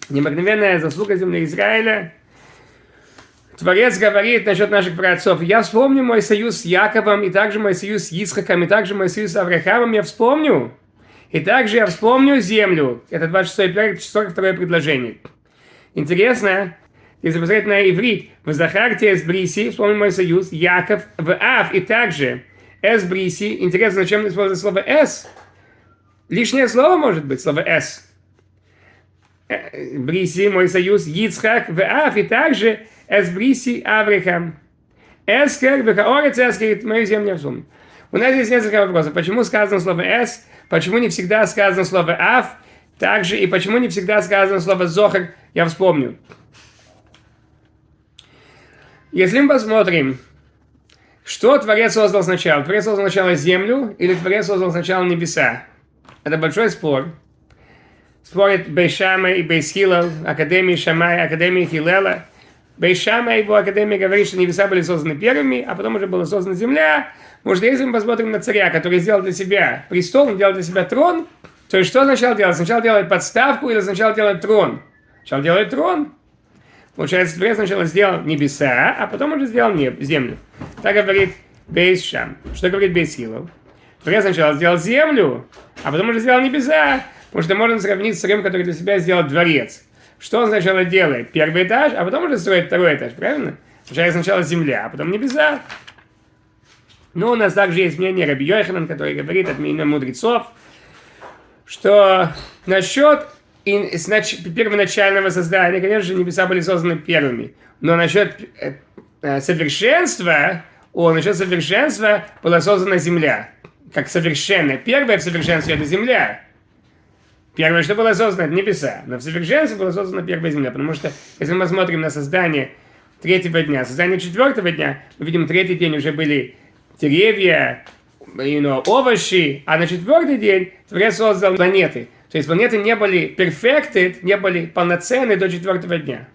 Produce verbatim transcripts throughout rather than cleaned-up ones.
необыкновенная заслуга земли Израиля. Творец говорит насчет наших праотцов: я вспомню мой союз с Яковом, и также мой союз с Ицхаком, и также мой союз с Авраамом я вспомню. И также я вспомню землю. Это двадцать шестой перек, сорок второе предложение. Интересно, если посмотреть на иврит, в Захарте с Бриси, вспомню мой союз, Яков, в Ав, и также С Бриси. Интересно, зачем используется слово С? Лишнее слово может быть, слово С. Бриси, мой союз, Ицхак, в Ав, и также С Бриси, Авраам. Эскер, Вехаорец, Эскер, мою землю я вспомню. У нас здесь несколько вопросов. Почему сказано слово С? Почему не всегда сказано слово Ав? Также, и почему не всегда сказано слово Зохар? Я вспомню. Если мы посмотрим, что Творец создал сначала? Творец создал сначала землю или Творец создал сначала небеса? Это большой спор. Спорят Бейт Шамай и Бейт Хиллел, Академии Шамая, Академии Хиллела. Бейт Шамай, его академия говорит, что небеса были созданы первыми, а потом уже была создана земля. Может, если мы посмотрим на царя, который сделал для себя престол, он делал для себя трон, то есть что сначала делать? Сначала делать подставку или сначала делать трон? Сначала делать трон. Получается, Творец сначала сделал небеса, а потом уже сделал небо, землю. Так говорит Бейт Шам. Что говорит Бейт Хиллел? Творец сначала сделал землю, а потом уже сделал небеса. Потому что можно сравнить с царем, который для себя сделал дворец. Что он сначала делает? Первый этаж, а потом уже строит второй этаж, правильно? Сначала сначала земля, а потом небеса. Но у нас также есть мнение Раби Йоханан, который говорит от мнения мудрецов, что насчет первоначального создания, конечно же, небеса были созданы первыми. Но насчет совершенства, о, насчет совершенства была создана земля. Как совершенная. Первое в совершенстве — это земля. Первое, что было создано, это небеса. Но в совершенстве была создана первая земля. Потому что, если мы смотрим на создание третьего дня, создание четвертого дня, мы видим, третий день уже были деревья, you know, овощи, а на четвертый день Творец создал планеты. То есть планеты не были perfected, не были полноценны до четвертого дня.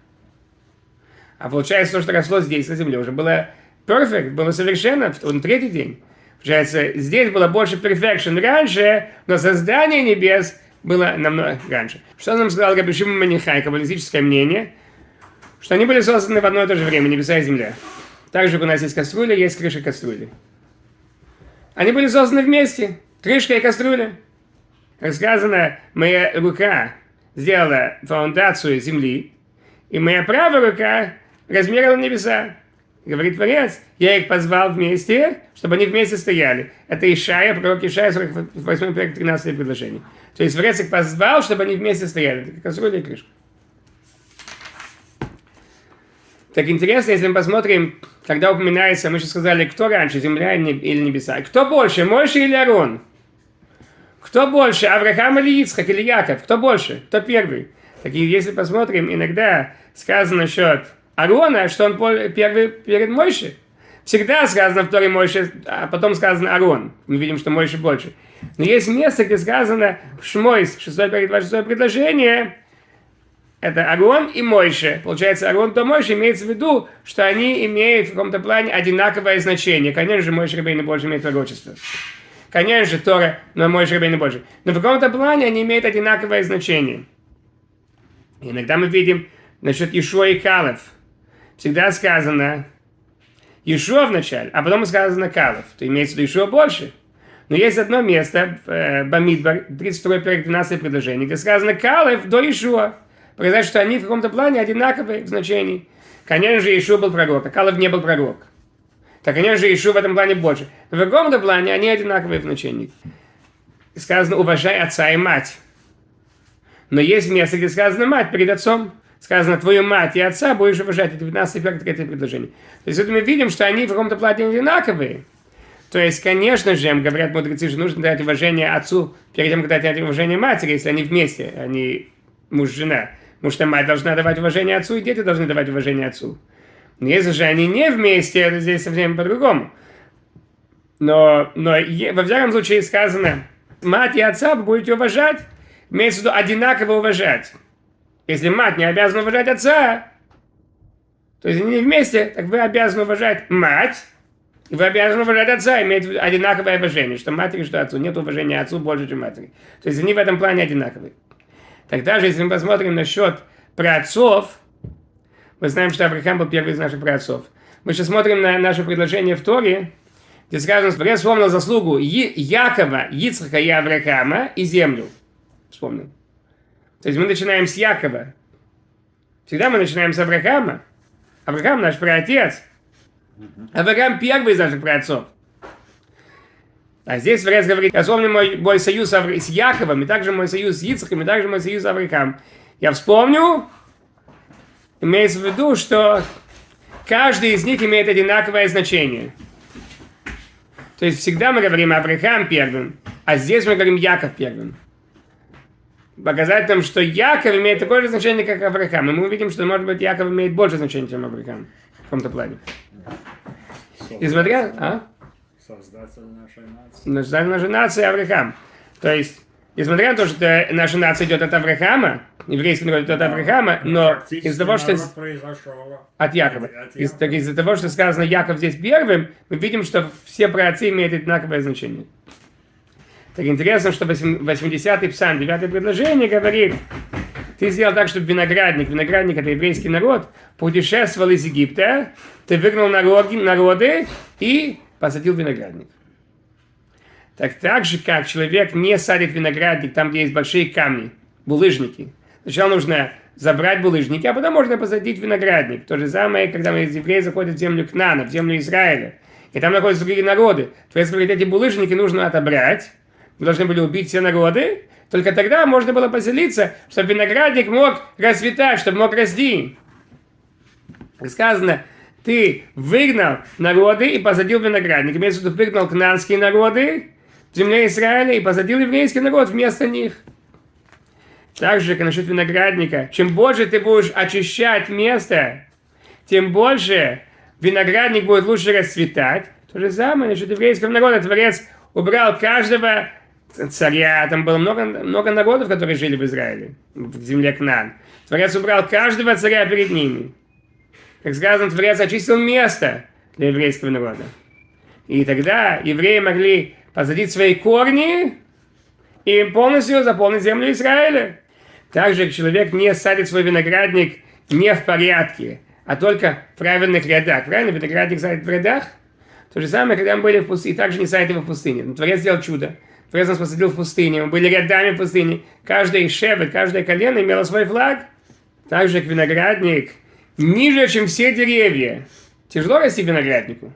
А получается, то, что росло здесь, на земле, уже было perfect, было совершенно в третий день. Получается, здесь было больше perfection раньше, но создание небес было намного раньше. Что нам сказал Раби Шимон бен Йохай, каббалистическое мнение, что они были созданы в одно и то же время, небеса и земля. Так же, как у нас есть кастрюля, есть крыша кастрюли. Они были созданы вместе, крышка и кастрюля. Как сказано, моя рука сделала фундацию земли, и моя правая рука размерила небеса. Говорит Творец, я их позвал вместе, чтобы они вместе стояли. Это Ишая, пророк Ишая, сорок восьмой перек, тринадцатое предложение. То есть Творец их позвал, чтобы они вместе стояли. Это кастрюля и крышка. Так интересно, если мы посмотрим, когда упоминается, мы сейчас сказали, кто раньше, земля или небеса. Кто больше, Моше или Аарон? Кто больше, Авраам или Ицхак или Яков? Кто больше? Кто первый? Так и если посмотрим, иногда сказано насчет Аарона, что он первый перед Моше. Всегда сказано второй Моше, а потом сказано Аарон. Мы видим, что Моше больше. Но есть место, где сказано в Шмойс, шестое перед двадцать шестое предложение, это Аарон и Моше. Получается, Аарон то Моше имеется в виду, что они имеют в каком-то плане одинаковое значение. Конечно же, Моше Рабейну больше имеет пророчество. Конечно же, Тора, но Моше Рабейну больше. Но в каком-то плане они имеют одинаковое значение. И иногда мы видим насчет Ишуа и Калев. Всегда сказано Ишуа в начале, а потом сказано Калев. То имеется в виду Ишуа больше. Но есть одно место, в Бамидбар, тридцать второй перек, двенадцатое предложение, где сказано Калев до Ишуа. Показать, что они в каком-то плане одинаковые в значении. Конечно же, Ишуа был пророк, а Калев не был пророк. Так, конечно же, Ишуа в этом плане больше. Но в каком-то плане они одинаковые в значении. Сказано «уважай отца и мать». Но есть место, где сказано «мать перед отцом». Сказано «твою мать и отца будешь уважать». Это девятнадцатое перек, третье предложение. То есть вот мы видим, что они в каком-то плане одинаковые. То есть, конечно же, говорят мудрецы, что нужно дать уважение отцу перед тем, как дать уважение матери, если они вместе, они муж и жена. Потому что мать должна давать уважение отцу, и дети должны давать уважение отцу. Но если же они не вместе, это здесь совсем по-другому. Но, но во всяком случае сказано, мать и отца вы будете уважать, имеется в виду одинаково уважать. Если мать не обязана уважать отца, то есть они не вместе, так вы обязаны уважать мать, и вы обязаны уважать отца, иметь одинаковое уважение, что матери, что отцу. Нет уважения отцу больше, чем матери. То есть они в этом плане одинаковые. Тогда же, если мы посмотрим насчет праотцов, мы знаем, что Авраам был первый из наших праотцов. Мы сейчас смотрим на наше предложение в Торе, где сказано, что Творец вспомнил заслугу Якова, Ицхака и Авраама и землю. Вспомнил. То есть мы начинаем с Якова. Всегда мы начинаем с Авраама. Авраам наш праотец. Авраам первый из наших праотцов. А здесь Творец говорит, я вспомню мой, мой союз с Яковом, и также мой союз с Ицхаком, и также мой союз с Авраамом. Я вспомню, имеется в виду, что каждый из них имеет одинаковое значение. То есть всегда мы говорим Авраам первым, а здесь мы говорим Яков первым. Показать нам, что Яков имеет такое же значение, как Авраам. И мы увидим, что, может быть, Яков имеет больше значения, чем Авраам. В каком-то плане. И смотря... А? Создатель нашей нации. Создатель нашей нации Авраам. То есть, несмотря на то, что наша нация идет от Авраама, еврейский народ идет от Авраама, но из-за того, что... От Якова. Из- из-за того, что сказано Яков здесь первым, мы видим, что все праотцы имеют одинаковое значение. Так интересно, что восьмидесятый псалм, девятое предложение говорит, ты сделал так, чтобы виноградник, виноградник это еврейский народ, путешествовал из Египта, ты выгнал народы, народы и посадил виноградник. Так, так же, как человек не садит виноградник там, где есть большие камни, булыжники. Сначала нужно забрать булыжники, а потом можно посадить виноградник. То же самое, когда мы из евреи заходят в землю Кнаана, в землю Израиля, и там находятся другие народы. Творец говорит, эти булыжники нужно отобрать, мы должны были убить все народы, только тогда можно было поселиться, чтобы виноградник мог расцветать, чтобы мог расти. Сказано, ты выгнал народы и посадил виноградник. Имеется в виду, выгнал кнаанские народы в земле Израиля и посадил еврейский народ вместо них. Так же, как насчет виноградника. Чем больше ты будешь очищать место, тем больше виноградник будет лучше расцветать. То же самое насчет еврейского народа. Творец убрал каждого царя. Там было много, много народов, которые жили в Израиле, в земле Кнаан. Творец убрал каждого царя перед ними. Как сказано, Творец очистил место для еврейского народа. И тогда евреи могли посадить свои корни и полностью заполнить землю Израиля. Также человек не садит свой виноградник не в порядке, а только в правильных рядах. Правильно? Виноградник садит в рядах. То же самое, когда мы были в пустыне, и также не садит его в пустыне. Но Творец сделал чудо. Творец нас посадил в пустыне. Мы были рядами в пустыне. Каждый шевет, каждое колено имело свой флаг. Так же, как виноградник ниже, чем все деревья. Тяжело расти винограднику.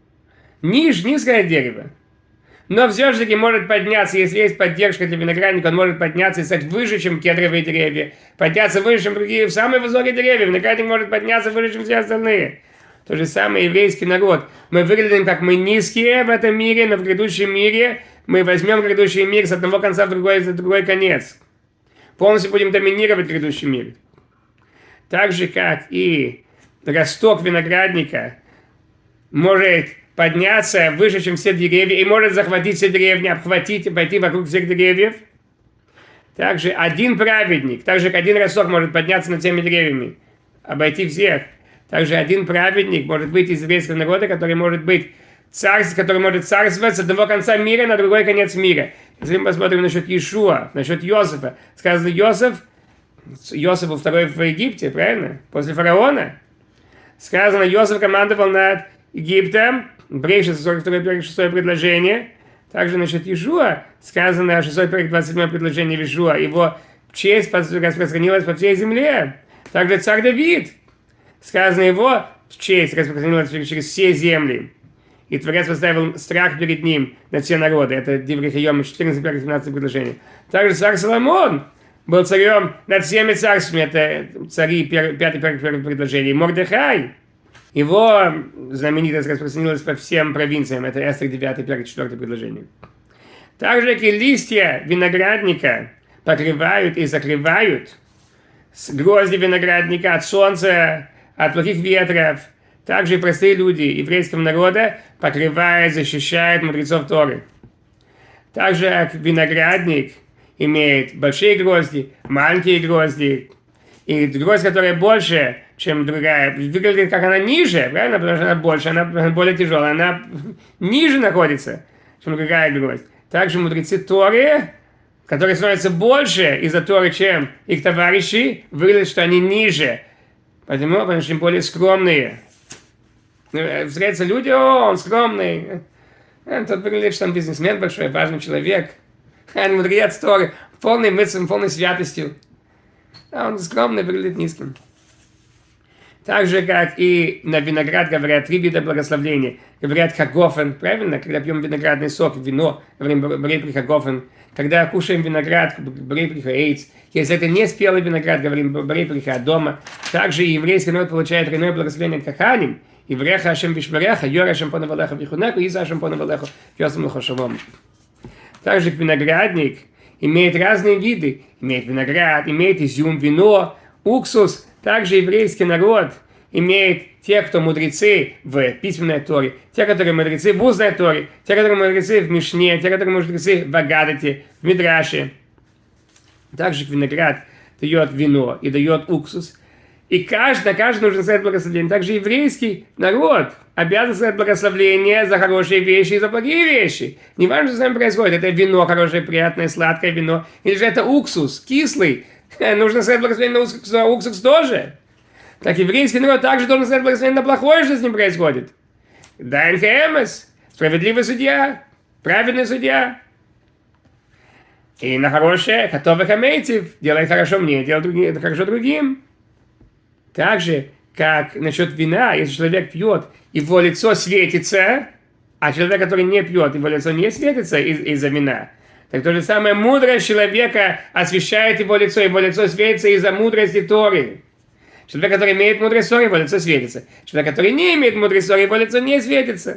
Ниже, низкое дерево. Но все же таки может подняться, если есть поддержка для виноградника, он может подняться и стать выше, чем кедровые деревья. Подняться выше, чем другие, самые высокие деревья. Виноградник может подняться выше, чем все остальные. То же самое еврейский народ. Мы выглядим, как мы низкие в этом мире, но в грядущем мире мы возьмем грядущий мир с одного конца в другой, в другой конец. Полностью будем доминировать в грядущем мире. Так же, как и росток виноградника может подняться выше, чем все деревья, и может захватить все деревни, обхватить и пойти вокруг всех деревьев. Также один праведник, так же, как один росток может подняться над всеми деревьями, обойти всех. Также один праведник может быть из еврейского народа, который может быть царств, который может царствовать с одного конца мира на другой конец мира. Если мы посмотрим насчет Иешуа, насчет Йосифа, сказано, Йосиф, Йосиф был второй в Египте, правильно? После фараона. Сказано, Йосиф командовал над Египтом, Брешит, сорок второе, шестое предложение. Также насчет Иешуа, сказано, шестое, двадцать седьмое предложение Иешуа, его честь распространилась по всей земле. Также царь Давид, сказано, его честь распространилась через все земли. И Творец поставил страх перед ним на все народы. Это Диврей Хайом, четырнадцать, семнадцать предложение. Также царь Соломон был царем над всеми царствами. Это цари, пятое предложение. Мордехай, его знаменитость распространилась по всем провинциям. Это Эстер, девятое, четвертое предложение. Также, как и листья виноградника покрывают и закрывают грозди виноградника от солнца, от плохих ветров. Также и простые люди еврейского народа покрывают, защищают мудрецов Торы. Также как виноградник имеет большие грозди, маленькие грозди. И гроздь, которая больше, чем другая, выглядит как она ниже, правильно? Потому что она больше, она более тяжелая, она ниже находится, чем другая гроздь. Также мудрецы Торы которые становятся больше из-за Торы, чем их товарищи, выглядит, что они ниже. Потому, потому что они более скромные. Встретятся люди, о, он скромный. Тот выглядит, что он бизнесмен большой, важный человек. Он мудрец Торы, полный мыслью, полной святостью. А он скромный, выглядит низким. Так же, как и на виноград говорят три вида благословления. Говорят хагофен, правильно? Когда пьем виноградный сок, вино, говорим брейпри хагофен. Когда кушаем виноград, брейпри хаэйц. Если это не спелый виноград, говорим брейпри хаадома. Также и еврейский народ получает иное благословение от каханим. И вреха Ашем вишмареха, йора Ашем понавалеха вихунеку, и за Ашем понавалеха пьесом лохошалом. Также виноградник имеет разные виды. Имеет виноград, имеет изюм, вино, уксус. Также еврейский народ имеет те, кто мудрецы в письменной Торе, те, которые мудрецы в устной Торе, те, которые мудрецы в Мишне, те, которые мудрецы в Агадате, в Мидраше. Также виноград дает вино и дает уксус. И каждый, на каждый нужно сказать благословение. Также еврейский народ обязан сказать благословение за хорошие вещи и за плохие вещи. Не важно, что с нами происходит. Это вино хорошее, приятное, сладкое вино. Или же это уксус, кислый. Нужно сказать благословение на уксус, на уксус тоже. Так еврейский народ также должен сказать благословение на плохое, что с ним происходит. Дайн хэмэс, справедливый судья, праведный судья. И на хорошее, готовых амейтив, делай хорошо мне, делай другим, хорошо другим. Так же, как насчет вина, если человек пьет, его лицо светится, а человек, который не пьет, его лицо не светится из- из-за вина. Так то же самое, мудрость человека освещает его лицо, его лицо светится из-за мудрости Торы. Человек, который имеет мудрость Торы, его лицо светится. Человек, который не имеет мудрость Торы, его лицо не светится.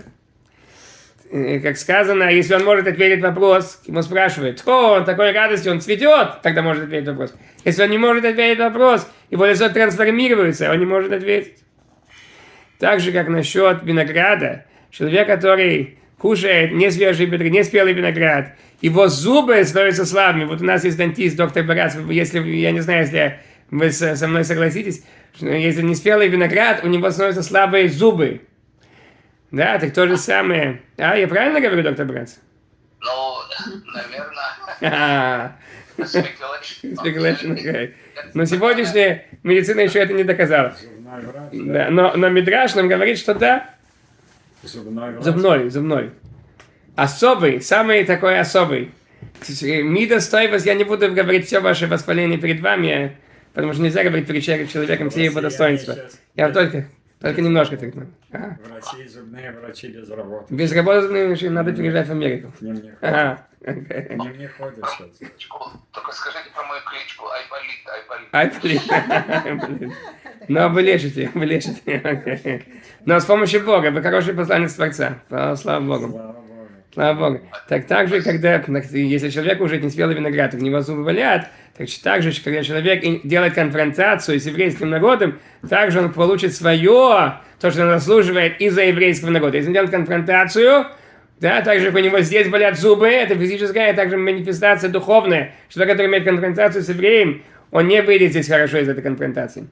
И, как сказано, если он может ответить вопрос, ему спрашивают, о, он такой радостью, он цветет, тогда может ответить вопрос. Если он не может ответить вопрос, его лицо трансформируется, он не может ответить. Так же, как насчет винограда, человек, который кушает не свежий, не спелый виноград, его зубы становятся слабыми. Вот у нас есть дантист, доктор Барас, если, я не знаю, если вы со мной согласитесь, что если не спелый виноград, у него становятся слабые зубы. Да, так то же самое. А, я правильно говорю, доктор Барас? Ну, наверное. Speculation, okay. Но сегодняшняя медицина еще это не доказала. Да, но, но Мидраш нам говорит, что да. Зубной, зубной. Особый, самый такой особый. Мида стоимость, я не буду говорить все ваше восхваление перед вами, потому что нельзя говорить перед человеком все его достоинства. Я только, только немножко так. Ага. Врачи, зубные врачи без работы. Без работы зубные врачи надо переезжать в Америку. К ним не ходят. Ага. Okay. К ним не ходят сейчас. Только скажите про мою кличку. Айболит, Айболит. Айболит. Но вы лечите, вы лечите. Okay. Но с помощью Бога, вы хороший посланец Творца. Слава Богу. Слава Богу. Слава Богу. Так, так же, когда, если человек уже не спелый виноград, у него зубы болят, так, так же, когда человек делает конфронтацию с еврейским народом, также он получит свое, то, что он заслуживает из-за еврейского народа. Если он делает конфронтацию, да, так же, как у него здесь болят зубы, это физическая, а также манифестация духовная. Человек, который имеет конфронтацию с евреем, он не выйдет здесь хорошо из этой конфронтации.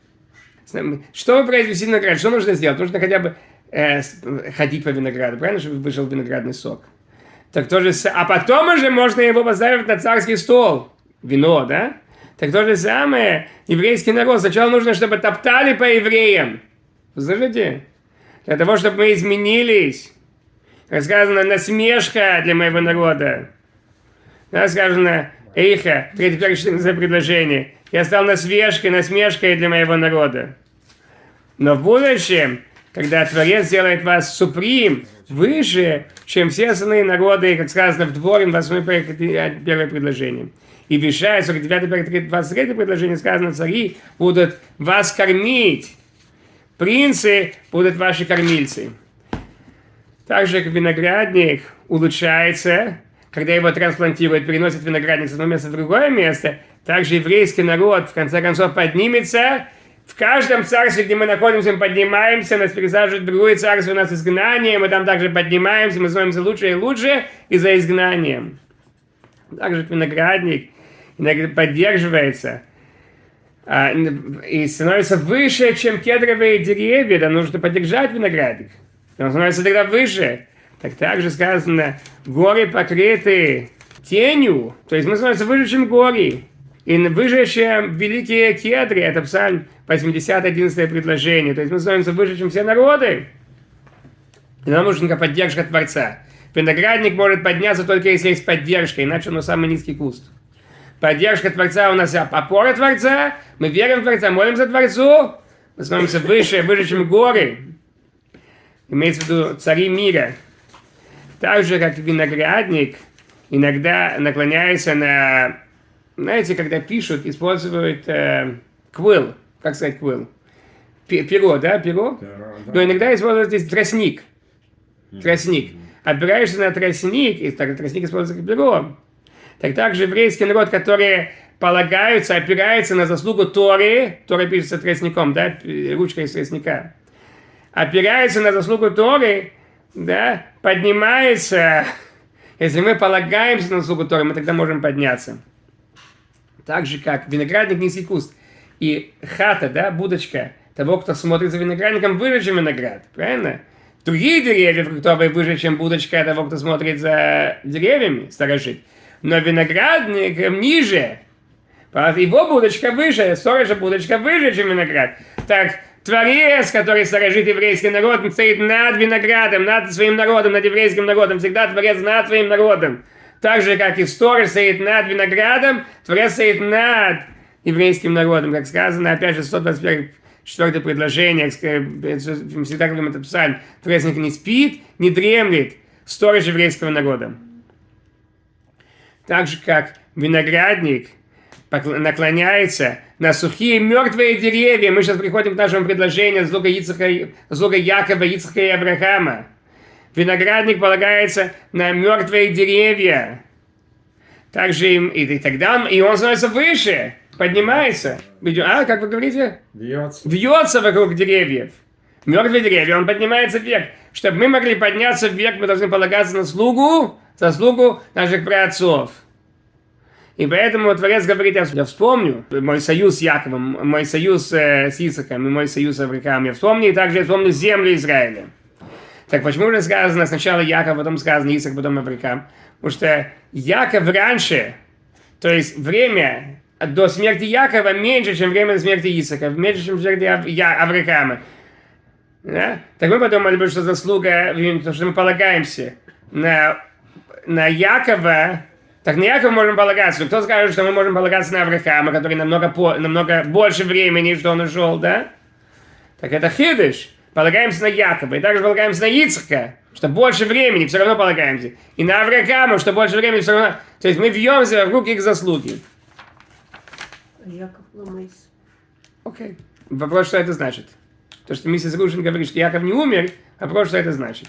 Чтобы произвести виноград, что нужно сделать? Нужно хотя бы э, ходить по винограду, правильно, чтобы вышел виноградный сок. Так то же, а потом уже можно его поставить на царский стол. Вино, да? Так то же самое, еврейский народ. Сначала нужно, чтобы топтали по евреям. Слышите? Для того, чтобы мы изменились. Как сказано, насмешка для моего народа. Да, сказано, Эйха, третье предложение. Я стал насмешкой, насмешкой для моего народа. Но в будущем, когда Творец сделает вас суприм, выше, чем все остальные народы, как сказано в Дворим, восьмое первое предложение. И в Ишая, сорок девятое, двадцать третье предложение сказано, цари будут вас кормить. Принцы будут ваши кормильцы. Так же, как виноградник улучшается, когда его трансплантируют, переносят виноградник с одного места в другое место, также еврейский народ в конце концов поднимется. В каждом царстве, где мы находимся, мы поднимаемся, нас пересаживают в другое царство, у нас изгнание, мы там также поднимаемся, мы становимся лучше и лучше из-за изгнания. Также виноградник поддерживается а, и становится выше, чем кедровые деревья, да нужно поддержать виноградник. Он становится тогда выше. Так также сказано, горы покрыты тенью, то есть мы становимся выше, чем горы, и выше, чем великие кедры, это Псалм восемьдесят, одиннадцатое предложение, то есть мы становимся выше, чем все народы. И нам нужна поддержка Творца. Виноградник может подняться только если есть поддержка, иначе он самый низкий куст. Поддержка Творца у нас опора Творца, мы верим в Творца, молимся Творцу, мы становимся выше, выше, чем горы. Имеется в виду цари мира. Так же, как виноградник иногда наклоняется на, знаете, когда пишут, используют э, квилл, как сказать квилл? Перо, да, перо? Перо, да. Но иногда используют здесь тростник. Тростник. Опираешься на тростник, и так тростник используется как перо. Так также еврейский народ, который полагаются, опирается на заслугу Торы, Тора пишется тростником, да, ручкой из тростника, опирается на заслугу Торы, да, поднимается. Если мы полагаемся на заслугу Торы, мы тогда можем подняться. Так же, как виноградник низкий куст. И хата, да, будочка того, кто смотрит за виноградником, выше, чем виноград. Правильно? Другие деревья фруктовые выше, чем будочка того, кто смотрит за деревьями, сторожит. Но виноградник ниже. Его будочка выше, сторожа будочка выше, чем виноград. Так, Творец, который сторожит еврейский народ, стоит над виноградом, над своим народом, над еврейским народом. Всегда Творец над своим народом. Так же, как и сторож стоит над виноградом, Творец стоит над еврейским народом. Как сказано, опять же, сто двадцать первое четвертое предложение, всегда говорим этот псалм, Творец не спит, не дремлет, сторож еврейского народа. Так же, как виноградник наклоняется на сухие мертвые деревья. Мы сейчас приходим к нашему предложению слуга, Ицхака, слуга Якова, Ицхака и Авраама. Виноградник полагается на мертвые деревья. Также им, и, и тогда он, и он становится выше, поднимается. А, как вы говорите? Вьется. Вьется вокруг деревьев. Мертвые деревья, он поднимается вверх. Чтобы мы могли подняться вверх, мы должны полагаться на слугу, заслугу наших праотцов. И поэтому Творец говорит, я вспомню мой союз с Яковом, мой союз э, с Исаком и мой союз с Авраамом. Я вспомню, и также я вспомню землю Израиля. Так почему же сказано сначала Яков, потом сказано Исак, потом Авраам? Потому что Яков раньше, то есть время до смерти Якова меньше, чем время до смерти Исака, меньше, чем смерти Ав... Авраама. Да? Так мы подумали, что заслуга, потому что мы полагаемся на, на Якова. Так на Якова можем полагаться. Кто скажет, что мы можем полагаться на Авраама, который намного, по, намного больше времени, что он ушел, да? Так это хидыш. Полагаемся на Якова. И также полагаемся на Ицхака, что больше времени, все равно полагаемся. И на Авраама, что больше времени, все равно. То есть мы вьемся вокруг их заслуги. Яков ломайся. Окей. Вопрос, что это значит? То, что миссис Рушин говорит, что Яков не умер, вопрос, что это значит?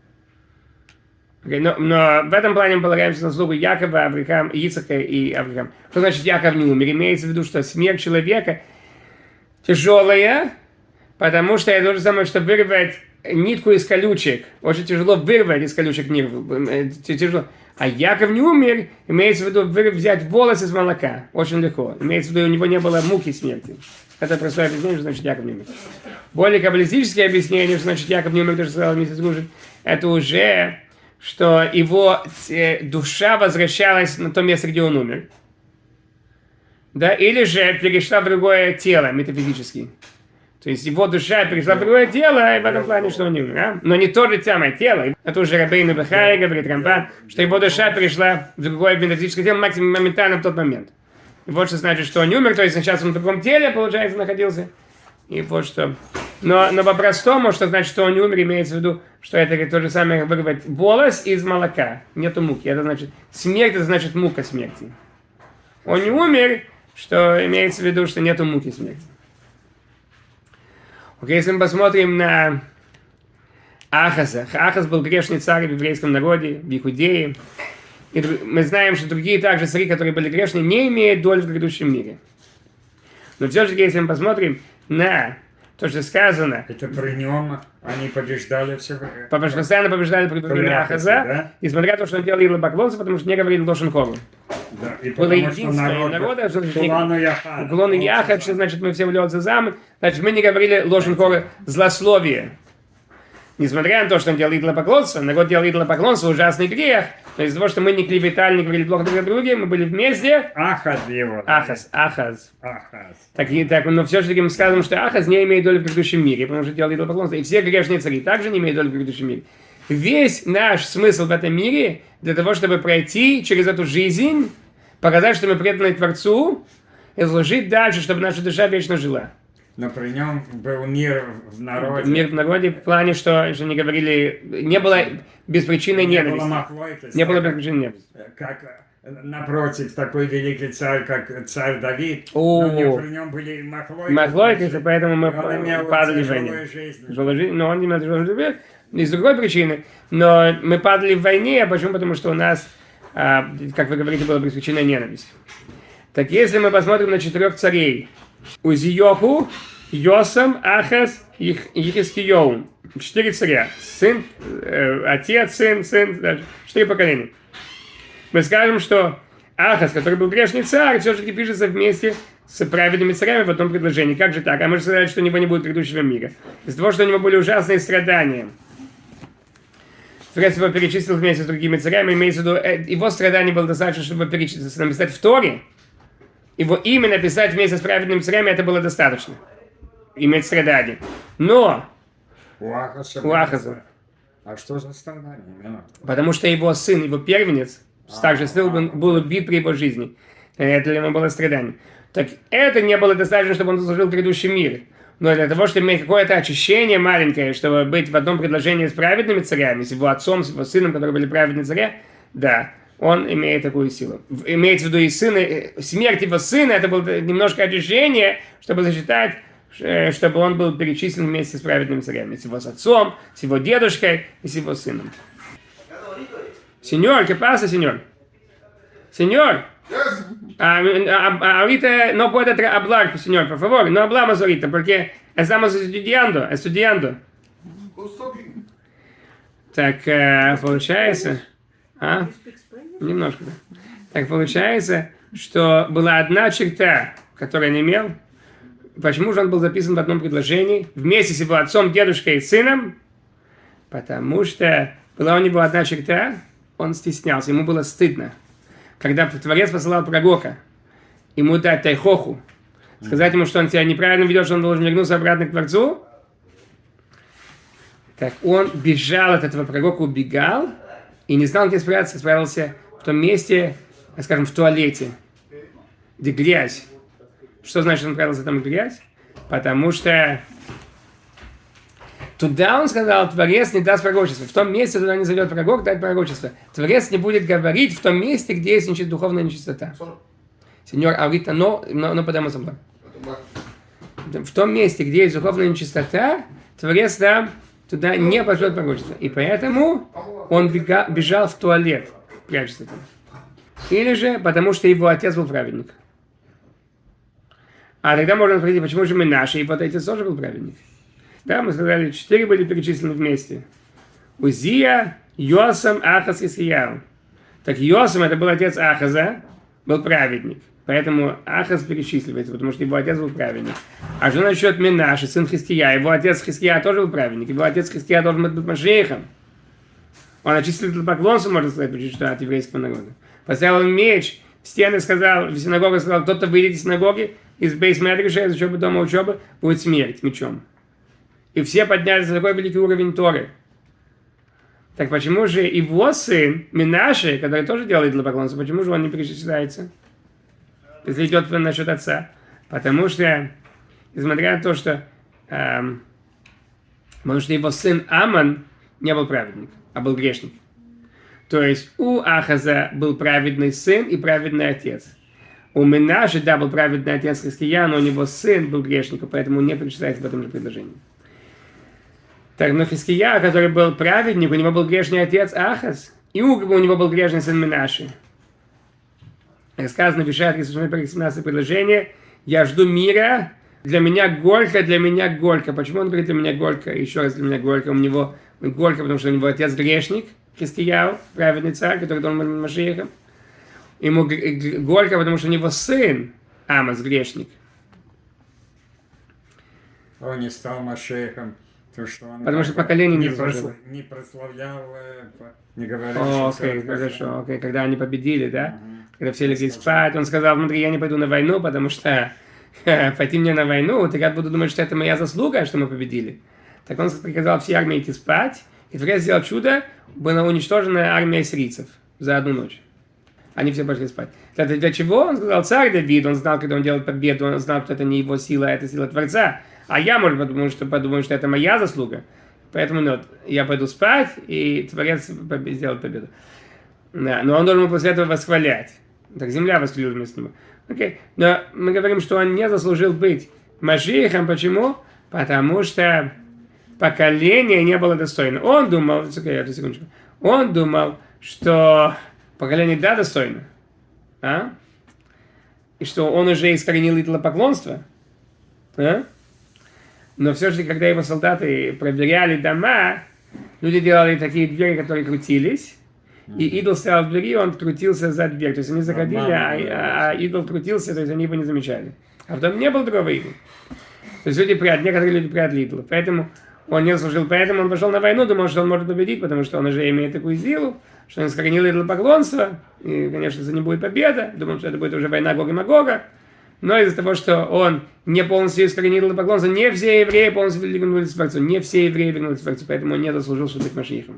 Okay, но, но в этом плане мы полагаемся на заслугу Якова, Авраама, Ицхака и Авраама. Что значит Яков не умер? Имеется в виду, что смерть человека тяжелая, потому что это то же самое, что вырвать нитку из колючек. Очень тяжело вырвать из колючек нитку. Тяжело. А Яков не умер, имеется в виду взять волос из молока. Очень легко. Имеется в виду, у него не было муки смерти. Это простое объяснение, что значит Яков не умер. Более каббалистическое объяснение, что значит Яков не умер, то, что сказал миссис Рушин, это уже, что его э, душа возвращалась на то место, где он умер. Да? Или же перешла в другое тело метафизически. То есть его душа перешла в другое тело, и в этом плане, что он не умер. А? Но не то же самое тело. Это уже Рабейну Бехай говорит, Рамбан, что его душа перешла в другое метафизическое тело максимум моментально в тот момент. И вот что значит, что он не умер, то есть сейчас он в другом теле, получается, находился. И вот что. Но, но по-простому, что значит, что он не умер, имеется в виду, что это то же самое, как вырвать волос из молока. Нету муки. Это значит, смерть, это значит мука смерти. Он не умер, что имеется в виду, что нету муки смерти. Окей, если мы посмотрим на Ахаза. Ахаз был грешный царь в еврейском народе, в Иудее. И мы знаем, что другие также цари, которые были грешны, не имеют доли в грядущем мире. Но все же, если мы посмотрим на то, что сказано... Это при нем они побеждали все время. Постоянно побеждали при время Ахаза, да? несмотря на то, что он делал идолопоклонство, потому что не говорил Лошен Хору. Да, и Было потому что единственное народ... народа, что значит... Кулану Яхад. Уклон и Яхад, что значит мы все влётся замок. Значит, мы не говорили Лошен Хору злословие. Несмотря на то, что он делал идолопоклонство, народ делал идолопоклонство, ужасный грех, но из-за того, что мы не клеветали, не говорили плохо друг о друге, мы были вместе. Ахаз его. Ахаз, Ахаз. Ахаз. Так, и, так, но все-таки мы скажем, что Ахаз не имеет доли в предыдущем мире, потому что делал идолопоклонство. И все грешные цари также не имеют доли в предыдущем мире. Весь наш смысл в этом мире для того, чтобы пройти через эту жизнь, показать, что мы преданы Творцу, и служить дальше, чтобы наша душа вечно жила. Но при нем был мир в народе. Мир в народе в плане, что, что не говорили, не было беспричинной Не ненависти. было махлойки. Не было беспричинной ненависти. Как напротив, такой великий царь, как царь Давид. О. Но при нем были махлойки. Махлойки, поэтому мы Он имел падали в тяжелую войне. жизнь. Тяжелую жизнь, но он не имел тяжелую жизнь из другой причины. Но мы падали в войне, а почему? Потому что у нас, а, как вы говорите, была беспричинная ненависть. Так если мы посмотрим на четырех царей, Узиоху, Йосам, Ахаз и Хискиёу. Четыре царя. Сын, э, отец, сын, сын, даже четыре поколения. Мы скажем, что Ахаз, который был грешный царь, все-таки пишется вместе с праведными царями в одном предложении. Как же так? А мы же сказали, что у него не будет предыдущего мира. Из-за того, что у него были ужасные страдания. Творец его перечислил вместе с другими царями, имеется в виду, его страдания было достаточно, чтобы перечислить, написать в Торе. Его имя написать вместе с праведными царями, это было достаточно. Иметь страдания. Но У Ахаза. у Ахаза, А что за страдания? потому что его сын, его первенец, также сын был, был убит при его жизни. Это для него было страдание. Так это не было достаточно, чтобы он заслужил предыдущий мир. Но для того, чтобы иметь какое-то очищение маленькое, чтобы быть в одном предложении с праведными царями, с его отцом, с его сыном, которые были праведные царя, да, он имеет такую силу. Имеется в виду и сына, смерть его сына, это было немножко очищение, чтобы засчитать, чтобы он был перечислен вместе с праведными царями, с его отцом, с его дедушкой и с его сыном. Сеньор, ¿qué pasa, señor? Señor, ah, ah, ahorita no puede hablar, señor, por favor, no hablamos ahorita, porque estamos estudiando, estudiando. Так, получается, а? Немножко, да. Так получается, что была одна черта, которую он имел. Почему же он был записан в одном предложении вместе с его отцом, дедушкой и сыном? Потому что была у него одна черта, он стеснялся, ему было стыдно. Когда Творец посылал пророка, ему дать тайхоху, сказать ему, что он себя неправильно ведет, что он должен вернуться обратно к Творцу, так он бежал от этого пророка, убегал, и не знал, где спрятаться, спрятался в том месте, скажем, в туалете, где грязь. Что значит, он спрятался там в грязь? Потому что туда, он сказал, Творец не даст пророчества. В том месте, туда не зовет пророк, дать пророчество. Творец не будет говорить в том месте, где есть нечи- духовная нечистота. Сеньор, ahorita no, no, no podemos hablar. В том месте, где есть духовная нечистота, Творец там туда не пошлет пророчество. И поэтому он бега, бежал в туалет, прячется там. Или же, потому что его отец был праведник. А тогда можно спросить, почему же мы наши, и вот отец тоже был праведник. Да, мы сказали, четыре были перечислены вместе. Узия, Йосам, Ахаз и Хискияу. Так Йосам, это был отец Ахаза, был праведник. Поэтому Ахаз перечисливается, потому что его отец был праведник. А что насчет Менаши, сын Хиския? Его отец Хиския тоже был праведник. Его отец Хиския должен быть Машиахом. Он очистил поклонство, можно сказать, что от еврейского народа. Поставил меч в стены, сказал, в синагогу сказал, кто-то выйдет из синагоги, из бейс-медриша, из учебы, дома учебы, будет смерть мечом. И все поднялись на такой великий уровень Торы. Так почему же его сын, Менаши, который тоже делает идолопоклонство, почему же он не перечисляется? Если идет насчет отца. Потому что, несмотря на то, что, эм, потому что его сын Аман не был праведник, а был грешник. То есть у Ахаза был праведный сын и праведный отец. У Менаши, да, был праведный отец Хиския, но у него сын был грешником, поэтому не перечисляется в этом же предложении. Так, но Хиския, который был праведник, у него был грешный отец Ахаз, и у него был грешный сын Менаши. Как сказано в Ишая семнадцатое предложение, я жду мира, для меня горько, для меня горько. Почему он говорит, для меня горько? Еще раз, для меня горько. У него горько, потому что у него отец грешник, Хискияу, праведный царь, который должен быть Машиахом. Ему горько, потому что у него сын Амаз грешник. Он не стал Машиахом, То, что он Потому что как бы поколение не не, заслужило. просла- не прославлял, э, по- не говорил, О, что окей, всё хорошо, окей, когда они победили, да? Мгм. Когда все легли Сказал. спать, он сказал, смотри, я не пойду на войну, потому что пойти мне на войну, так я буду думать, что это моя заслуга, что мы победили. Так он приказал всей армии идти спать, и Творец сделал чудо, была уничтожена армия сирийцев за одну ночь. Они все пошли спать. Для, для чего? Он сказал, царь Давид, он знал, когда он делает победу, он знал, что это не его сила, а это сила Творца. А я, может, подумаю, что, подумаю, что это моя заслуга. Поэтому ну, я пойду спать, и Творец сделает победу. Да, но он должен был после этого восхвалять. Так земля восхвалила вместо него. Окей. Но мы говорим, что он не заслужил быть Машиахом. Почему? Потому что поколение не было достойно. Он думал, окей, одну секундочку. Он думал, что поколение да достойно. А? И что он уже искоренил идолопоклонство. А? Но все же, когда его солдаты проверяли дома, люди делали такие двери, которые крутились. И идол стоял в двери, он крутился за дверь. То есть они заходили, а, а, а идол крутился, то есть они его не замечали. А в доме не было другого идола. То есть люди прятали, некоторые люди прятали идола. Поэтому он не служил, поэтому он пошел на войну, думал, что он может победить, потому что он уже имеет такую силу, что он искоренил идолопоклонство. И, конечно, за ним будет победа. Думал, что это будет уже война Гога и Магога. Но из-за того, что он не полностью искоренил идолопоклонство, не все евреи полностью вернулись к Творцу. Не все евреи вернулись к Творцу, поэтому он не заслужил, чтобы быть Машиахом.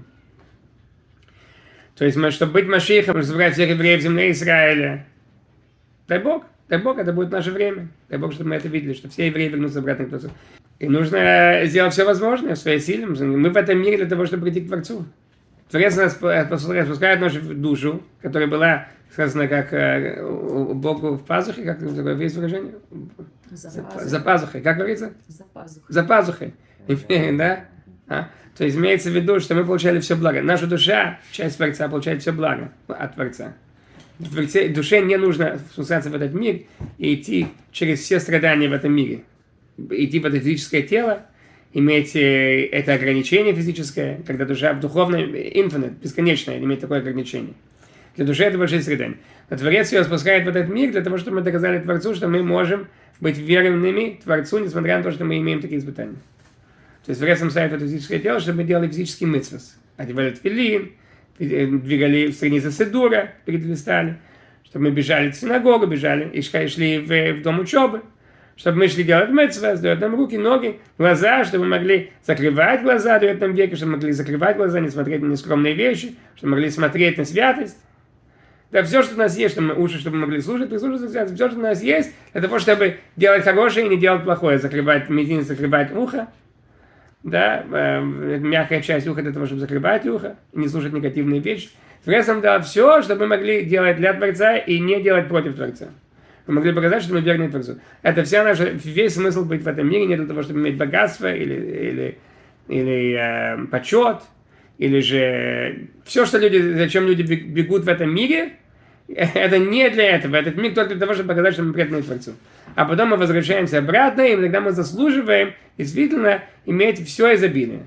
То есть, чтобы быть Машиахом, чтобы собрать всех евреев в земле Израиля. Дай Бог, дай Бог, это будет наше время. Дай Бог, чтобы мы это видели, что все евреи вернутся обратно к Творцу. И нужно сделать все возможное в своей силе. Мы в этом мире для того, чтобы прийти к Творцу. Творец нас спускает нашу душу, которая была, сказано, как у Бога в пазухе, как такое есть выражение? За, За пазухой, как говорится? За пазухой. За пазухой, да? А? То есть имеется в виду, что мы получали все благо. Наша душа, часть Творца, получает все благо от Творца. В душе не нужно спускаться в этот мир и идти через все страдания в этом мире. Идти в это физическое тело, иметь это ограничение физическое, когда душа в духовном, infinite, бесконечное, имеет такое ограничение. Для души это большие страдания. Но Творец ее спускает в этот мир для того, чтобы мы доказали Творцу, что мы можем быть верными Творцу, несмотря на то, что мы имеем такие испытания. То есть Творец нам ставит это физическое тело, чтобы мы делали физический мицвос. Одевали тфилин, двигали в странице Седура, перелистали, чтобы мы бежали в синагогу, бежали и шли в, в дом учебы, чтобы мы шли делать мицвос, дает нам руки, ноги, глаза, чтобы мы могли закрывать глаза, дает нам веки, чтобы мы могли закрывать глаза, не смотреть на нескромные вещи, чтобы мы могли смотреть на святость. Да все, что у нас есть, чтобы мы, уши, чтобы мы могли слушать, прислушиваться к святости, все, что у нас есть, для того, чтобы делать хорошее и не делать плохое, закрывать мизинец, закрывать ухо. Да, э, мягкая часть уха для того, чтобы закрывать ухо, и не слушать негативные вещи. Творец нам дал все, чтобы мы могли делать для Творца и не делать против Творца. Мы могли показать, что мы верны Творцу. Это вся наша, весь смысл быть в этом мире, не для того, чтобы иметь богатство или, или, или э, почет, или же все, что люди, зачем люди бегут в этом мире, это не для этого. Этот мир только для того, чтобы показать, что мы преданны Творцу. А потом мы возвращаемся обратно, и тогда мы заслуживаем действительно иметь все изобилие.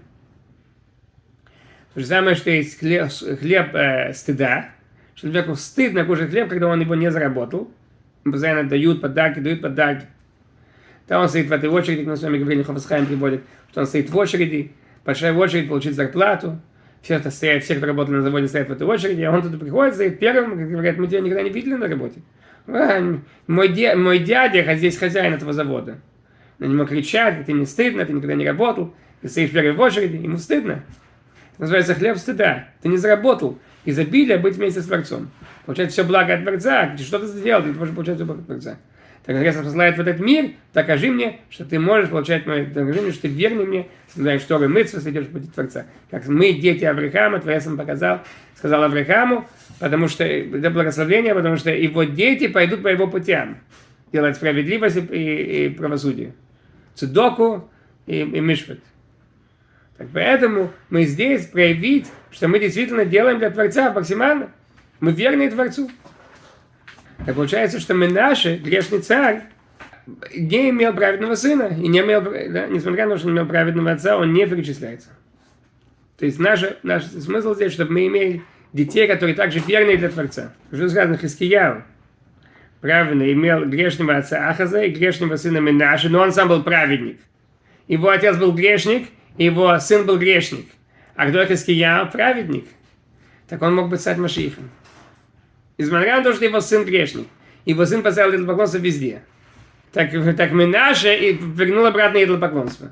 То же самое, что есть хлеб, хлеб э, стыда. Человеку стыдно кушать хлеб, когда он его не заработал. Постоянно дают подарки, дают подарки. Там он стоит в этой очереди, как на своем говорении Хофас-Хаим приводит, что он стоит в очереди, большая очередь, получить зарплату. Все, это стоят, все, кто работали на заводе, стоят в этой очереди, а он туда приходит, стоит первым, и говорят, мы тебя никогда не видели на работе. Мой, дя, мой дядя здесь хозяин этого завода. На него кричат, ты не стыдно, ты никогда не работал, ты стоишь первый в очереди, ему стыдно. Это называется хлеб стыда. Ты не заработал изобилие быть вместе с Творцом. Получать все благо от Творца, что ты сделал, ты можешь получать все благо от Творца. Так как Творец посылает в этот мир, докажи мне, что ты можешь получать мое, докажи мне, что ты верный мне, знаешь, что вы мыцвос, идешь по пути Творца. Как мы, дети Авраама, Творец нам показал, сказал Аврааму, потому что это благословение, потому что его дети пойдут по его путям, делать справедливость и, и, и правосудие. Цудоку и, и мишпат. Так поэтому мы здесь проявить, что мы действительно делаем для Творца максимально. Мы верны Творцу. Так получается, что мы наши, грешный царь, не имел праведного сына, и не имел, да, несмотря на то, что он имел праведного отца, он не перечисляется. То есть наш, наш смысл здесь, чтобы мы имели детей, которые также верны для Творца. Уже сказано, Хискияу праведно имел грешного отца Ахаза и грешного сына Менаше, но он сам был праведник. Его отец был грешник, его сын был грешник, а кто Хискияу праведник, так он мог бы стать Машиихом. Несмотря на то, что его сын грешник, его сын поставил идолопоклонство везде. Так, так Менаше и вернул обратно идолопоклонство.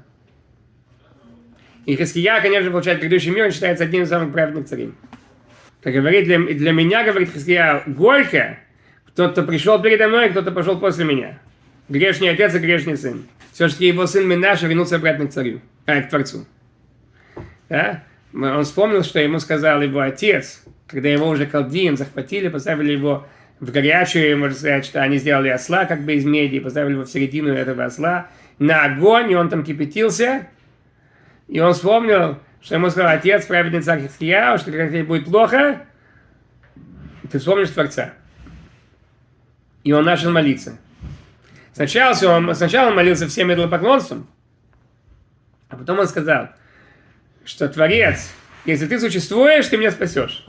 И Хиския, конечно, получает предыдущий мир, он считается одним из самых праведных царей. Как говорит, для, для меня, говорит Хиския, горько, кто-то пришел передо мной, кто-то пошел после меня. Грешный отец и грешный сын. Все-таки его сын Менаше вернулся обратно к царю, а, к Творцу. Да? Он вспомнил, что ему сказал его отец, когда его уже колдеем захватили, поставили его в горячую, можно сказать, что они сделали осла как бы из меди, поставили его в середину этого осла, на огонь, и он там кипятился. И он вспомнил, что ему сказал отец, праведный царь Хискияу, что когда тебе будет плохо, ты вспомнишь Творца. И он начал молиться. Сначала он, сначала он молился всем идолопоклонством, а потом он сказал, что Творец, если ты существуешь, ты меня спасешь.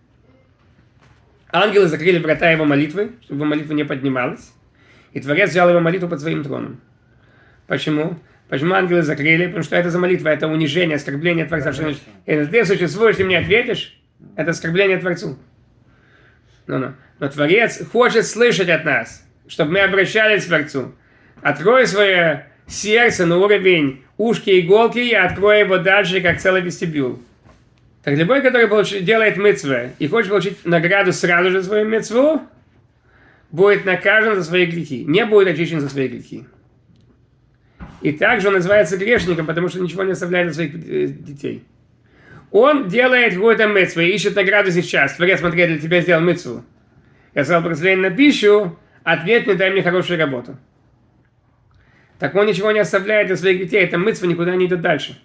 Ангелы закрыли врата его молитвы, чтобы его молитва не поднималась. И Творец взял его молитву под своим троном. Почему? Почему ангелы закрыли? Потому что это за молитва, это унижение, оскорбление Творца. Если ты существуешь, ты мне ответишь, это оскорбление Творцу. Но, но. но Творец хочет слышать от нас, чтобы мы обращались к Творцу. Открой свое сердце на уровень ушки и иголки и открой его дальше, как целый вестибюль. Так любой, который получ... делает мицву и хочет получить награду сразу же за свою мицву, будет наказан за свои грехи, не будет очищен за свои грехи. И также он называется грешником, потому что ничего не оставляет для своих детей. Он делает какую-то мицву и ищет награду сейчас. Творец, смотри, я для тебя сделал мицву. Я сказал благословение на пищу, ответ мне, дай мне хорошую работу. Так он ничего не оставляет для своих детей, эта мицва никуда не идет дальше.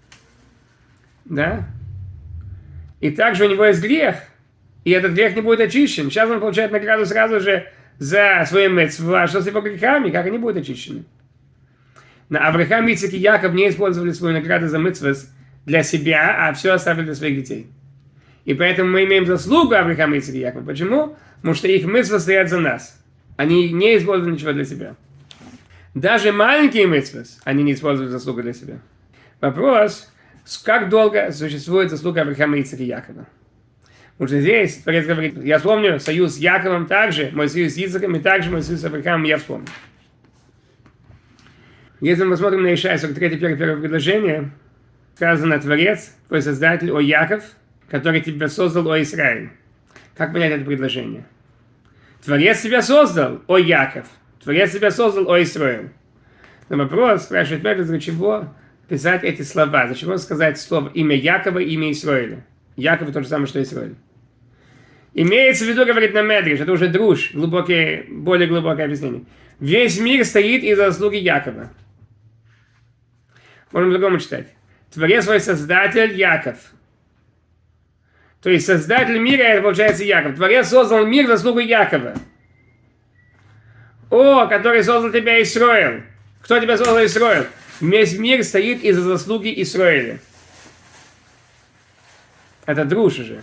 Да? И также у него есть грех, и этот грех не будет очищен. Сейчас он получает награду сразу же за свою мицву, а что с его грехами, как они будут очищены? Но Авраам, Ицхак и Яков не использовали свою награду за мицву для себя, а все оставили для своих детей. И поэтому мы имеем заслугу Авраама, Ицхака и Якова. Почему? Потому что их мицвы стоят за нас. Они не используют ничего для себя. Даже маленькие мицвы, они не используют заслугу для себя. Вопрос, как долго существует заслуга Авраама, Ицхака и Якова? Потому что здесь Творец говорит, я вспомню союз с Яковом также, мой союз с Ицхаком, и также мой союз с Авраамом я вспомню. Если мы посмотрим на Ишая сорок три, первое, первое предложение, сказано Творец, твой Создатель, о Яков, который тебя создал, о Израиль. Как понять это предложение? Творец тебя создал, о Яков. Творец тебя создал, о Израиль. Но вопрос, спрашивает Петр, для чего писать эти слова? Зачем сказать слово имя Якова и имя Израиля? Яков то же самое, что Израиль. Имеется в виду, говорит на Медриш, это уже друж, глубокое, более глубокое объяснение. Весь мир стоит из-за заслуги Якова. Можем по-другому читать. Творец свой Создатель Яков. То есть Создатель мира, это получается Яков. Творец создал мир в заслугу Якова. О, который создал тебя Исроил. Кто тебя создал Исроил? Весь мир стоит из-за заслуги Исроиля. Это друж уже.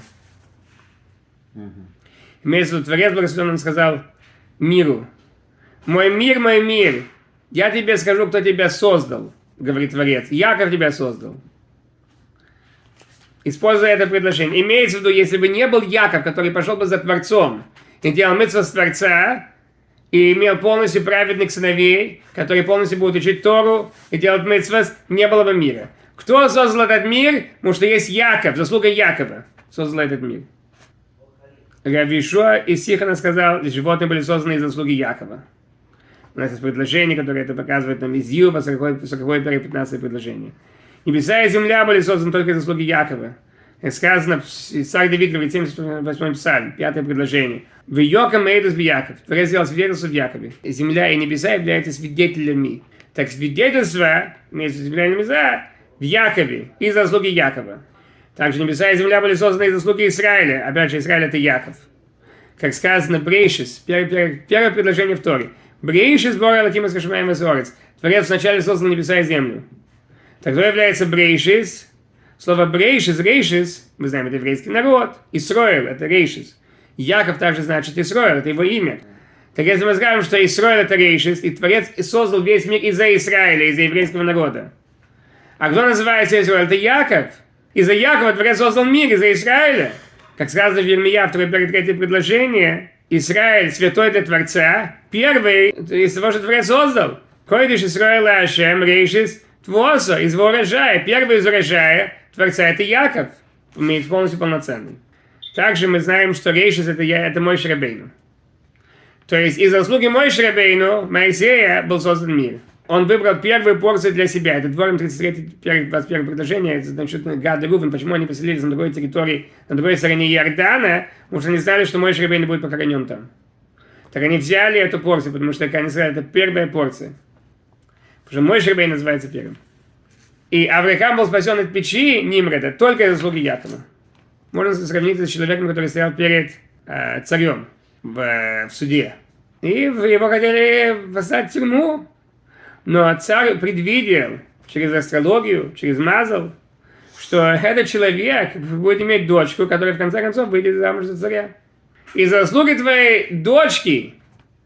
Имеется в виду, Творец благословенный сказал миру. Мой мир, мой мир. Я тебе скажу, кто тебя создал. Говорит Творец. Яков тебя создал. Используя это предложение. Имеется в виду, если бы не был Яков, который пошел бы за Творцом и делал мицву с Творца, и имел полностью праведных сыновей, которые полностью будут учить Тору и делать мицву, не было бы мира. Кто создал этот мир? Потому что есть Яков, заслуга Якова создал этот мир. Рав Ишуа из Сихона сказал, животные были созданы из заслуги Якова. У нас есть предложение, которое это показывает нам из Иова, сороковое пятнадцатое предложение. Небеса и земля были созданы только из заслуги Якова. И сказано, царь Давид говорит, семьдесят восьмой псалм, пятое предложение. В Йокам Эйдус Яков. Творец сделал свидетельство в Якове. Земля и небеса являются свидетелями. Так свидетельство, вместе с земля и небеса, в Якове, из заслуги Якова. Также небеса и земля были созданы из заслуги Израиля. Опять же, Израиль это Яков. Как сказано, Брейшис, первое, первое, первое предложение в Торе. Брейшис Бора Лакима Скашмаем Изорец. Творец вначале создал небеса и землю. Так кто является Брейшис? Слово Брейшис, Рейшис, мы знаем, это еврейский народ. Исроил, это Рейшис. Яков также значит Исроил, это его имя. Так если мы скажем, что Исроил это Рейшис, и Творец создал весь мир из-за Израиля, из-за еврейского народа. А кто называется Израиль? Это Яков. Из-за Якова Творец создал мир, из-за Израиля. Как сказано в Ермия, второе, первое, третье предложение, Израиль святой для Творца, первый из того, что Творец создал. Койдиш Исраэль Ашем Рейшис Твосо, из его урожая. Первый из урожая Творца это Яков, имеет полностью полноценный. Также мы знаем, что Рейшис это, я, это Моше Рабейну. То есть из заслуги Моше Рабейну, Моисея, был создан мир. Он выбрал первую порцию для себя. Это Дворим тридцать три, двадцать первое предложение. Это насчет Гад и Рувен. Почему они поселились на другой территории, на другой стороне Иордана? Потому что они знали, что Моше Рабейну будет похоронен там. Так они взяли эту порцию, потому что, как они сказали, это первая порция. Потому что Моше Рабейну называется первым. И Авраам был спасен от печи Нимрода только из заслуги Якова. Можно сравнить с человеком, который стоял перед э, царем в, в суде. И его хотели послать в тюрьму. Но царь предвидел через астрологию, через мазал, что этот человек будет иметь дочку, которая в конце концов выйдет замуж за царя. И за заслуги твоей дочки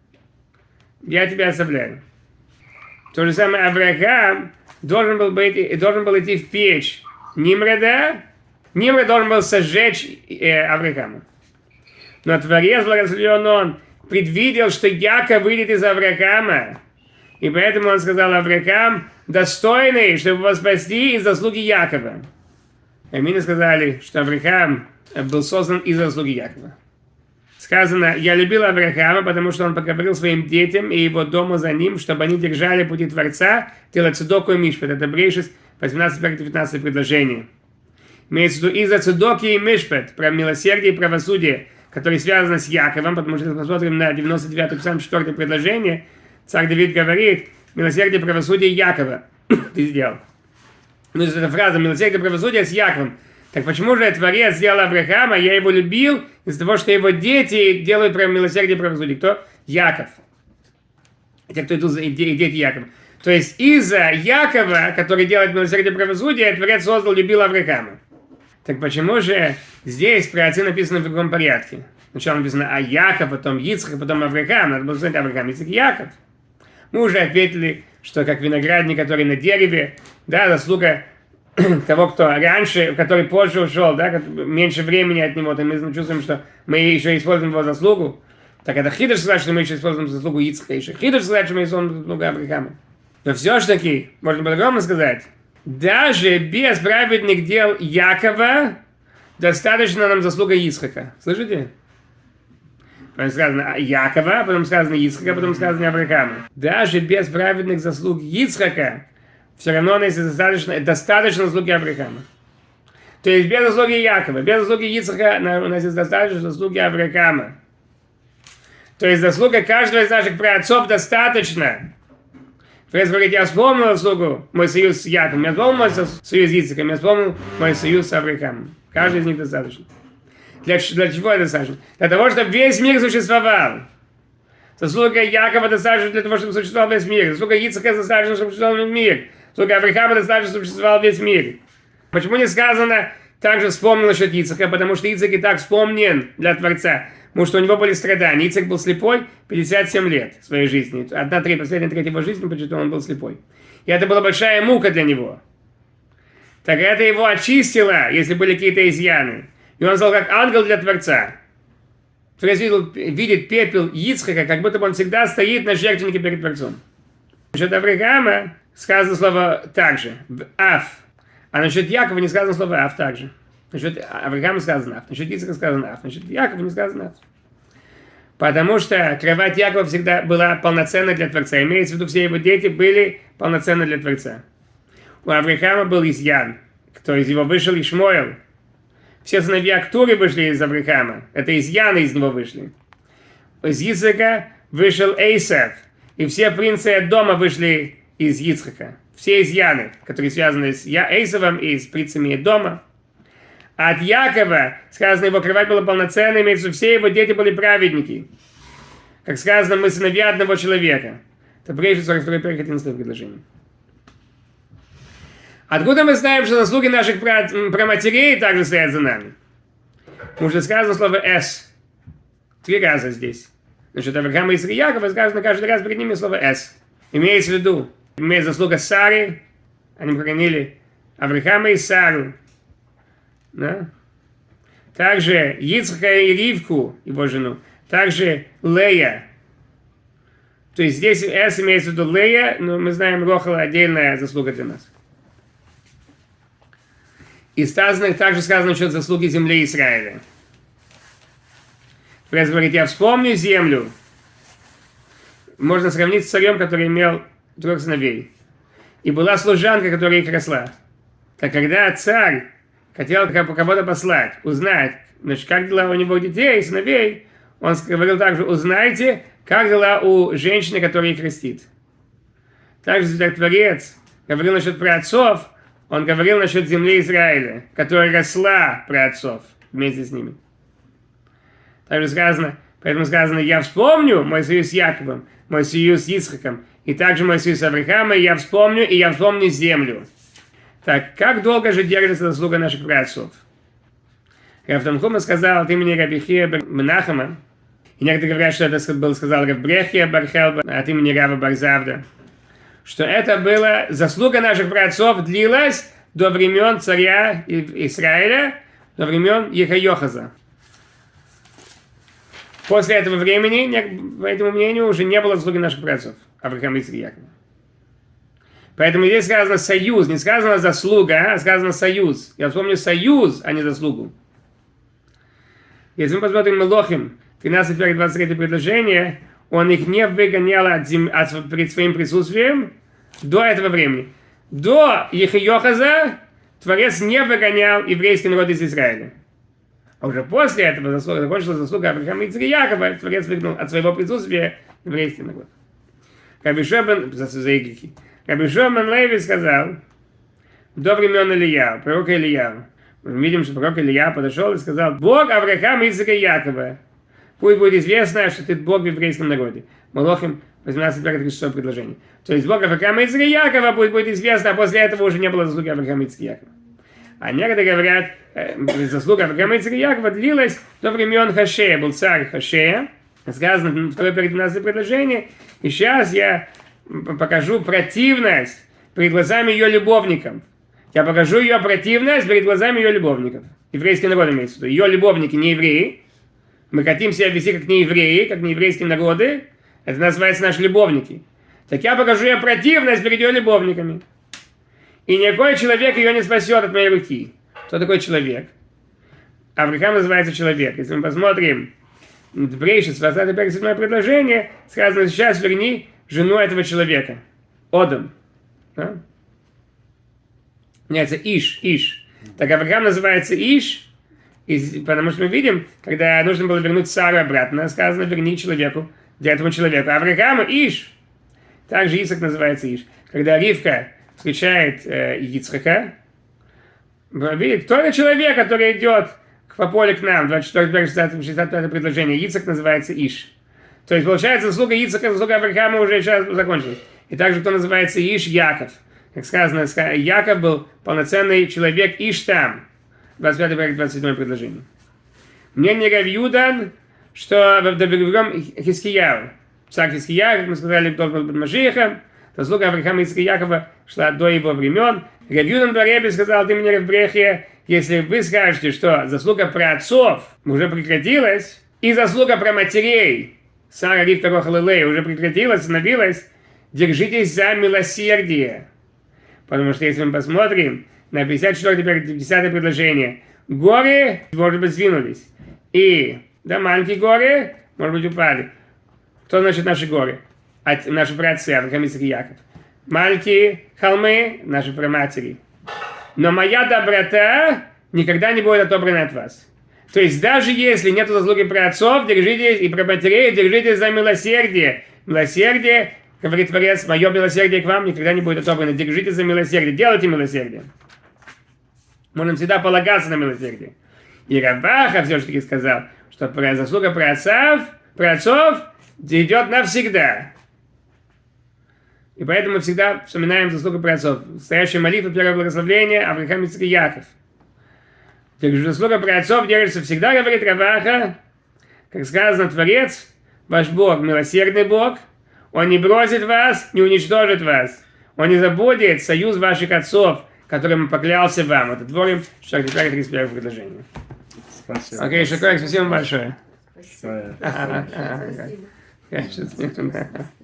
я тебя оставляю. То же самое Авраам должен был, быть, должен был идти в печь Нимрода. Нимрод должен был сожечь э, Авраама. Но Творец, благословен он, предвидел, что Яков выйдет из Авраама. И поэтому он сказал: Авраам достойный, чтобы его спасти из заслуги Якова. Амины сказали, что Авраам был создан из заслуги Якова. Сказано: я любил Авраама, потому что он поговорил своим детям и его дому за ним, чтобы они держали пути Творца, делать цудоку и мишпет. Это Брешис, восемнадцать девятнадцать предложение. Имеется в виду из-за цудоки и мишпет, про милосердие и правосудие, которые связаны с Яковом, потому что если посмотрим на девяносто девятый псалм, четвёртое предложение, царь Давид говорит: милосердие и правосудие Якова ты сделал. Ну, это фраза: милосердие и правосудие с Яковом. Так почему же Творец сделал Авраама? Я его любил из-за того, что его дети делают про милосердие и правосудие. Кто? Яков. Те, кто идут за дети Якова. То есть из-за Якова, который делает милосердие и правосудие, Творец создал, любил Авраама. Так почему же здесь про отцы написано в другом порядке? Сначала написано а Яков, потом Ицхак, потом Авраам. Надо было сказать Авраам, Ицхак, Яков. Мы уже ответили, что как виноградник, который на дереве, да, заслуга того, кто раньше, который позже ушел, да, меньше времени от него, то мы чувствуем, что мы еще используем его заслугу. Так это хидуш сказать, что мы еще используем заслугу Ицхака, еще хидуш сказать, что мы используем заслугу Авраама. Но все-таки, можно по-другому сказать, даже без праведных дел Якова достаточно нам заслуга Ицхака. Слышите? Потом сказано Якова, потом сказано Ицхака, потом сказано Авраама. Даже без праведных заслуг Ицхака все равно у нас есть достаточно, достаточно заслуги Авраама. То есть без заслуги Якова, без заслуги Ицхака у нас есть достаточно заслуги Авраама. То есть заслуга каждого из наших праотцов достаточно. Творец говорит: я вспомнил заслугу, мой союз с Яковом, я вспомнил мой союз с Ицхаком, я вспомнил мой союз с Авраамом. Каждый из них достаточно. Для, для чего это достаточно? Для того, чтобы весь мир существовал. Заслуга Якова достаточно для того, чтобы существовал весь мир. Заслуга Ицхака достаточно, чтобы существовал весь мир. Заслуга Авраама достаточно, чтобы существовал весь мир. Почему не сказано также вспомнил насчет Ицхака? Потому что Ицхак и так вспомнен для Творца. Потому что у него были страдания. Ицхак был слепой пятьдесят семь лет в своей жизни. Одна треть, последняя треть его жизни, потому что он был слепой. И это была большая мука для него. Так это его очистило, если были какие-то изъяны. И он стал как ангел для Творца. Творец видел, видит пепел Ицхака, как будто бы он всегда стоит на жертвеннике перед Творцом. Насчет Авраама сказано слово также, «аф». А насчет Якова не сказано слово «аф» также. Насчет Авраама сказано «аф», насчет Ицхака сказано «аф», насчет Якова не сказано «аф». Потому что кровать Якова всегда была полноценна для Творца. Имеется в виду, все его дети были полноценны для Творца. У Авраама был изъян, кто из него вышел Ишмоэл. Все сыновья Ктуры вышли из Авраама. Это изъяны из него вышли. Из Ицхака вышел Эйсав. И все принцы от дома вышли из Ицхака. Все изъяны, которые связаны с Эйсавом и с принцами дома. А от Якова, сказано, его кровать была полноценной, имеется в виду, все его дети были праведники. Как сказано, мы сыновья одного человека. Это прежде сорок второе одиннадцатое предложение. Откуда мы знаем, что заслуги наших праматерей также стоят за нами? Потому что сказано слово «эс». Три раза здесь. Значит, Авраама, Ицхака и Якова сказано каждый раз перед ними слово «эс». Имеется в виду, имеет заслуга Сары, они похоронили Авраама и Сару. Да? Также Ицхака и Ривку, его жену. Также Лея. То есть здесь С имеется в виду Лея, но мы знаем, Рохала отдельная заслуга для нас. И сказано, также сказано насчет заслуги земли Израиля. Пресс говорит, я вспомню землю. Можно сравнить с царем, который имел трех сыновей. И была служанка, которая их росла. Так когда царь хотел кого-то послать, узнать, значит, как дела у него детей, сыновей, он говорил также, узнайте, как дела у женщины, которая их растит. Также Творец говорил насчет праотцов, он говорил насчет земли Израиля, которая росла праотцов вместе с ними. Также сказано, поэтому сказано, я вспомню мой союз с Яковом, мой союз с Ицхаком, и также мой союз с Авраамом, я вспомню, и я вспомню землю. Так, как долго же держится заслуга наших праотцов? Рав Танхума сказал от имени Раби Хия бен Менахема, и некоторые говорят, что это был сказал Рав Брехия бар Хелба от имени Рава бар Завда, что это была заслуга наших праотцов длилась до времен царя Израиля, до времен Ехайохаза. После этого времени, по этому мнению, уже не было заслуги наших праотцов, Авраама, Ицхака и Якова. Поэтому здесь сказано союз, не сказано заслуга, а сказано союз. Я вспомню союз, а не заслугу. Если мы посмотрим Мелохим, тринадцать двадцать три предложение, он их не выгонял от зем... от... перед своим присутствием до этого времени. До Ехайохаза Творец не выгонял еврейский народ из Израиля. А уже после этого заслуга, закончилась заслуга Авраама, Ицхака и Якова, Творец выгнал от своего присутствия еврейский народ. Раби Шимон Раби Шимон Леви сказал, до времен Илья, пророка Илья, мы видим, что пророк Илья подошел и сказал, Бог Авраама, Ицхака и Якова, пусть будет известно, что ты Бог в еврейском народе. Малохим восемнадцать тридцать шесть предложение. То есть Бог Авраама, Ицхака и Якова, пусть будет известно, а после этого уже не было заслуги Авраама, Ицхака и Якова. А некоторые говорят, э, заслуга Авраама, Ицхака и Якова длилась до времен Хошея, был царь Хошея. Сказано, второе перед двенадцатое предложение. И сейчас я покажу противность перед глазами ее любовников. Я покажу ее противность перед глазами ее любовников. Еврейский народ имеется в виду. Ее любовники не евреи. Мы хотим себя вести как не евреи, как не еврейские народы. Это называется наши любовники. Так я покажу ее противность перед ее любовниками. И никакой человек ее не спасет от моей руки. Кто такой человек? Авраам называется человек. Если мы посмотрим Брейшит, двадцать пять седьмое предложение, сказано, сейчас верни жену этого человека. Одам. Да? Нет, это Иш, Иш. Так Авраам называется Иш, и, потому что мы видим, когда нужно было вернуть Сару обратно, сказано, верни человеку, для этого человека. Авраам Иш. Также Исаак называется Иш. Когда Ривка встречает э, Ицхака, видит, кто это человек, который идет по полю к нам, двадцать четвёртое шестьдесят пятое предложение. Ицхак называется Иш. То есть, получается, заслуга Ицхака, заслуга Авраама уже сейчас закончилась. И также, кто называется Иш, Яков. Как сказано, Яков был полноценный человек Иш там. двадцать пятое двадцать седьмое предложение. Мнение Рав Юдан, что в времен Хискияу, царь Хискияу, как мы сказали, должен был быть Машиахом, заслуга Авраама, Ицхака и Якова шла до его времен. Рав Юдан Бареби сказал, ты мне Рав Брехия, если вы скажете, что заслуга праотцов уже прекратилась, и заслуга про матерей, Сара, Ривка, Рохал и Лея, уже прекратилась, остановилась, держитесь за милосердие. Потому что если мы посмотрим на пятьдесят четвёртое пятидесятое предложение, горы, может быть, сдвинулись. И, да, маленькие горы, может быть, упали. Кто значит наши горы? От, наши праотцы, Авраам, Ицхак и Яков. Маленькие холмы, наши праматери. Но моя доброта никогда не будет отобрана от вас. То есть даже если нет заслуги праотцов, держитесь, и праматерей, держитесь за милосердие. Милосердие, говорит Творец, мое милосердие к вам никогда не будет отобрано. Держитесь за милосердие, делайте милосердие. Можно всегда полагаться на милосердие. И Рав Аха все-таки сказал, что заслуга праотцов, праотцов идет навсегда. И поэтому мы всегда вспоминаем заслугу праотцов. Стоящая молитва, первое благословение, Авраам, Ицхак и Яков. Так же заслуга праотцов держится всегда, говорит Рав Аха, как сказано, Творец, ваш Бог, милосердный Бог, Он не бросит вас, не уничтожит вас. Он не забудет союз ваших отцов, которым поклялся вам. Это дворим, что тридцать первое предложение. Спасибо. Окей, Шакоек, спасибо большое. Спасибо. Ага, ага, ага. Спасибо. Конечно,